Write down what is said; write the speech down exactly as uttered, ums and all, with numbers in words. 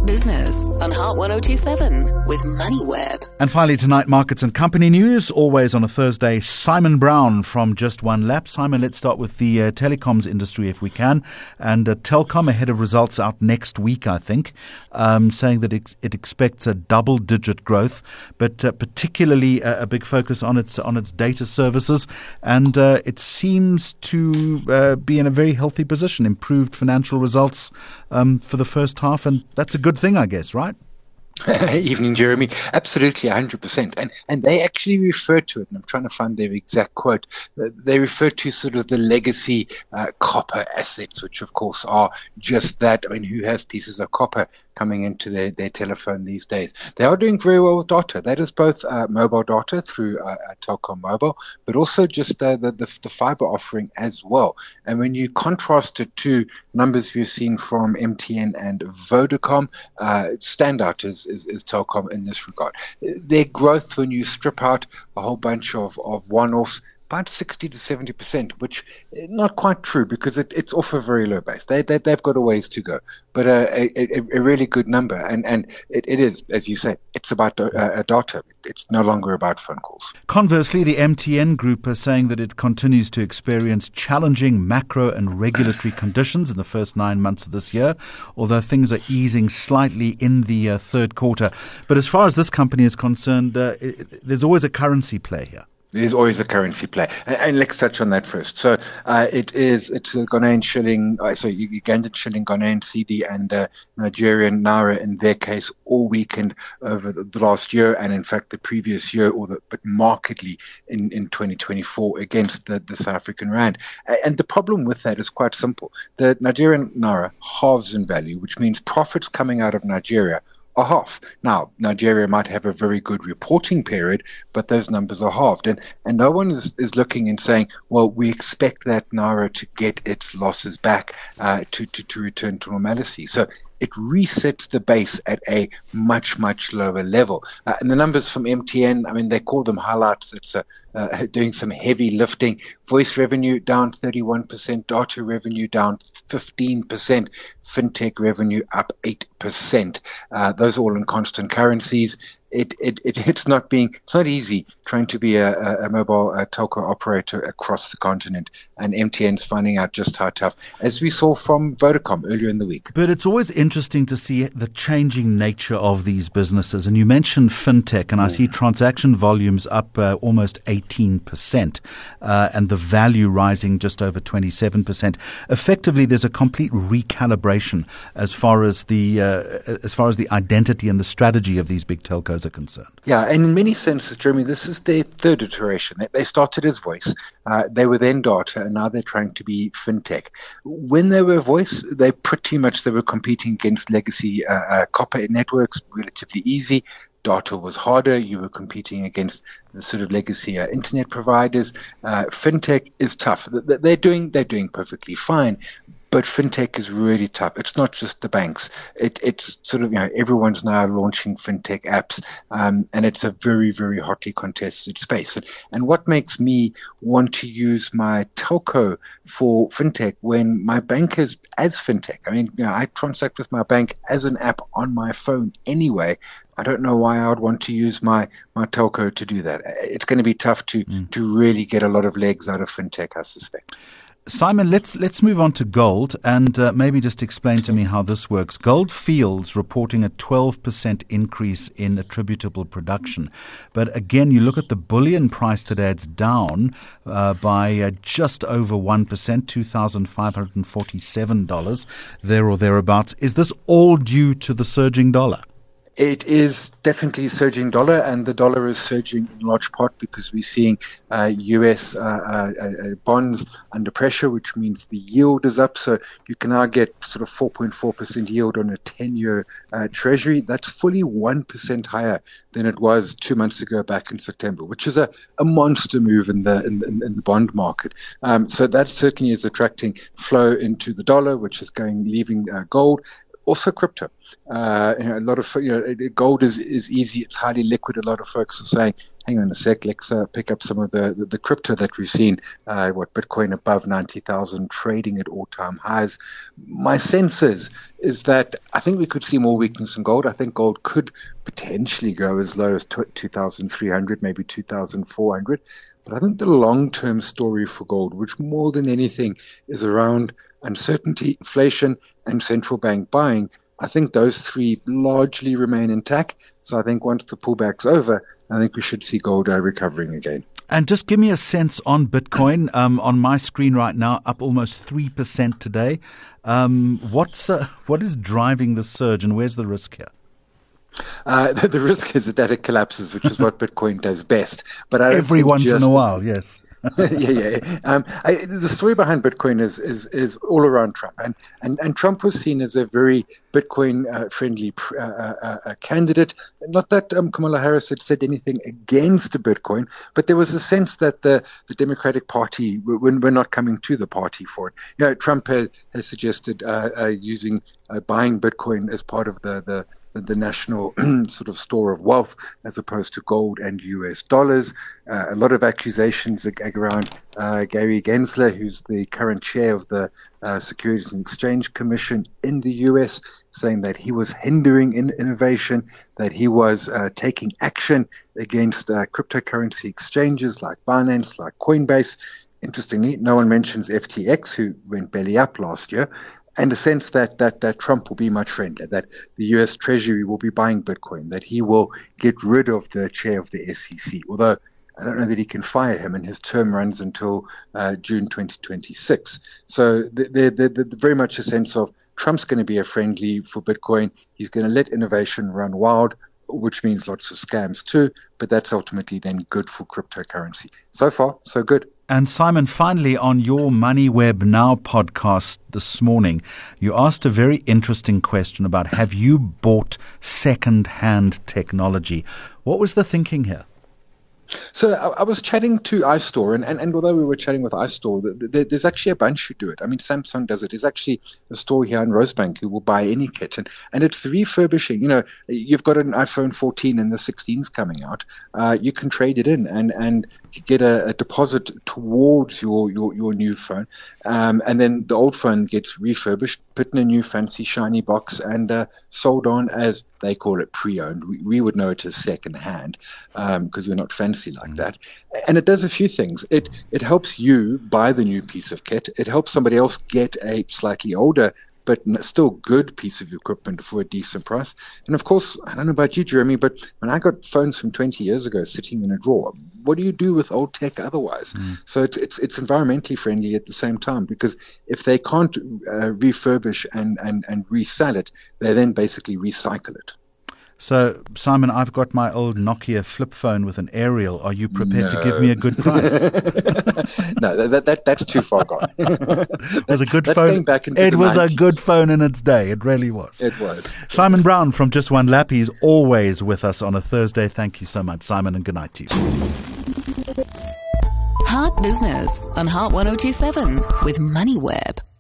Business on Heart one oh two seven with MoneyWeb. And finally tonight, markets and company news, always on a Thursday. Simon Brown from Just One Lap. Simon, let's start with the uh, telecoms industry if we can. And uh, Telkom ahead of results out next week, I think, um, saying that it, it expects a double-digit growth, but uh, particularly a, a big focus on its on its data services. And uh, it seems to uh, be in a very healthy position, improved financial results um, for the first half, and that's a good thing, I guess, right? Evening, Jeremy. Absolutely, one hundred percent. And and they actually refer to it, and I'm trying to find their exact quote, they refer to sort of the legacy uh, copper assets, which of course are just that. I mean, who has pieces of copper coming into their, their telephone these days? They are doing very well with data. That is both uh, mobile data through uh, Telkom Mobile, but also just uh, the, the, the fiber offering as well. And when you contrast it to numbers we've seen from M T N and Vodacom, uh, standout is Is, is Telkom in this regard. Their growth, when you strip out a whole bunch of, of one-offs, about sixty to seventy percent, which is not quite true because it, it's off a very low base. They, they, they've got a ways to go, but uh, a, a, a really good number. And, and it, it is, as you say, it's about uh, data. It's no longer about phone calls. Conversely, the M T N group is saying that it continues to experience challenging macro and regulatory conditions in the first nine months of this year, although things are easing slightly in the uh, third quarter. But as far as this company is concerned, uh, it, there's always a currency play here. There's always a currency play. And, and let's touch on that first. So uh, it is, it's a Ghanaian shilling, uh, so Ugandan shilling, Ghanaian C D, and uh, Nigerian Naira in their case all weakened over the, the last year, and in fact the previous year, or the, but markedly in, in twenty twenty-four against the, the South African Rand. And the problem with that is quite simple. The Nigerian Naira halves in value, which means profits coming out of Nigeria are half. Now, Nigeria might have a very good reporting period, but those numbers are halved. And, and no one is, is looking and saying, well, we expect that Naira to get its losses back uh, to, to, to return to normality. So it resets the base at a much, much lower level. Uh, and the numbers from M T N, I mean, they call them highlights. It's uh, uh, doing some heavy lifting. Voice revenue down thirty-one percent, data revenue down fifteen percent, fintech revenue up eight percent. Uh, those are all in constant currencies. It, it, it, it's not being, it's not easy trying to be a, a, a mobile a telco operator across the continent, and M T N's finding out just how tough, as we saw from Vodacom earlier in the week. But it's always interesting to see the changing nature of these businesses. And you mentioned fintech, and I see transaction volumes up uh, almost eighteen percent, uh, and the value rising just over twenty-seven percent. Effectively, there's a complete recalibration as far as the uh, as far as the identity and the strategy of these big telcos are concerned. Yeah, and in many senses, Jeremy, this is their third iteration. They, they started as voice, uh, they were then data, and now they're trying to be fintech. When they were voice, they pretty much they were competing against legacy uh, uh, copper networks, relatively easy. Data was harder. You were competing against the sort of legacy uh, internet providers. Uh, fintech is tough. They're doing they're doing perfectly fine. But fintech is really tough. It's not just the banks. It, it's sort of, you know, everyone's now launching fintech apps, um, and it's a very, very hotly contested space. And, and what makes me want to use my telco for fintech when my bank is as fintech? I mean, you know, I transact with my bank as an app on my phone anyway. I don't know why I would want to use my, my telco to do that. It's going to be tough to, mm. to really get a lot of legs out of fintech, I suspect. Simon, let's let's move on to gold and uh, maybe just explain to me how this works. Gold Fields reporting a twelve percent increase in attributable production. But again, you look at the bullion price today, it's down uh, by uh, just over one percent, two thousand five hundred forty-seven dollars, there or thereabouts. Is this all due to the surging dollar? It is definitely surging dollar, and the dollar is surging in large part because we're seeing uh, U S uh, uh, uh, bonds under pressure, which means the yield is up. So you can now get sort of four point four percent yield on a ten-year uh, treasury. That's fully one percent higher than it was two months ago back in September, which is a, a monster move in the in, in, in the bond market. Um, so that certainly is attracting flow into the dollar, which is going leaving uh, gold. Also crypto. Uh, you know, a lot of, you know, gold is, is easy. It's highly liquid. A lot of folks are saying hang on a sec, let's uh, pick up some of the, the, the crypto that we've seen, uh, what Bitcoin above ninety thousand, trading at all-time highs. My sense is, is that I think we could see more weakness in gold. I think gold could potentially go as low as two thousand three hundred, maybe two thousand four hundred. But I think the long-term story for gold, which more than anything is around uncertainty, inflation, and central bank buying, I think those three largely remain intact. So I think once the pullback's over, I think we should see gold uh, recovering again. And just give me a sense on Bitcoin. Um, on my screen right now, up almost three percent today. Um, what's uh, what is driving the surge, and where's the risk here? Uh, the, the risk is that it collapses, which is what Bitcoin does best. But I don't every think once just, in a while, yes. yeah, yeah. Um, I, the story behind Bitcoin is, is, is all around Trump, and, and, and Trump was seen as a very Bitcoin-friendly uh, uh, uh, candidate. Not that um, Kamala Harris had said anything against Bitcoin, but there was a sense that the, the Democratic Party were, were not coming to the party for it. You know, Trump has, has suggested uh, uh, using uh, buying Bitcoin as part of the the the national sort of store of wealth as opposed to gold and U S dollars. Uh, a lot of accusations around uh, Gary Gensler, who's the current chair of the uh, Securities and Exchange Commission in the U S, saying that he was hindering in innovation, that he was uh, taking action against uh, cryptocurrency exchanges like Binance, like Coinbase. Interestingly, no one mentions F T X, who went belly up last year. And a sense that, that, that Trump will be much friendlier, that the U S Treasury will be buying Bitcoin, that he will get rid of the chair of the S E C, although I don't know that he can fire him, and his term runs until uh, June twenty twenty-six. So there's very much a sense of Trump's going to be a friendly for Bitcoin. He's going to let innovation run wild, which means lots of scams too, but that's ultimately then good for cryptocurrency. So far, so good. And Simon, finally, on your MoneyWeb Now podcast this morning, you asked a very interesting question about, have you bought second-hand technology? What was the thinking here? So I, I was chatting to iStore, and, and, and although we were chatting with iStore, the, the, there's actually a bunch who do it. I mean, Samsung does it. There's actually a store here in Rosebank who will buy any kit, and, and it's refurbishing. You know, you've got an iPhone fourteen and the sixteen's coming out. Uh, you can trade it in and, and get a, a deposit towards your, your, your new phone. Um, and then the old phone gets refurbished, put in a new fancy shiny box, and uh, sold on as they call it pre-owned. We, we would know it as second-hand because um, we're not fancy like mm. that. And it does a few things. It it helps you buy the new piece of kit. It helps somebody else get a slightly older but still good piece of equipment for a decent price. And of course, I don't know about you, Jeremy, but when I got phones from twenty years ago sitting in a drawer, what do you do with old tech otherwise? Mm. So it's, it's it's environmentally friendly at the same time, because if they can't uh, refurbish and, and, and resell it, they then basically recycle it. So, Simon, I've got my old Nokia flip phone with an aerial. Are you prepared no. to give me a good price? no, that, that that's too far gone. It was a good that's phone. Back into it was nineties. A good phone in its day. It really was. It was. Simon Brown from Just One Lap. He's always with us on a Thursday. Thank you so much, Simon, and good night to you. Heart Business on Heart one oh two seven with MoneyWeb.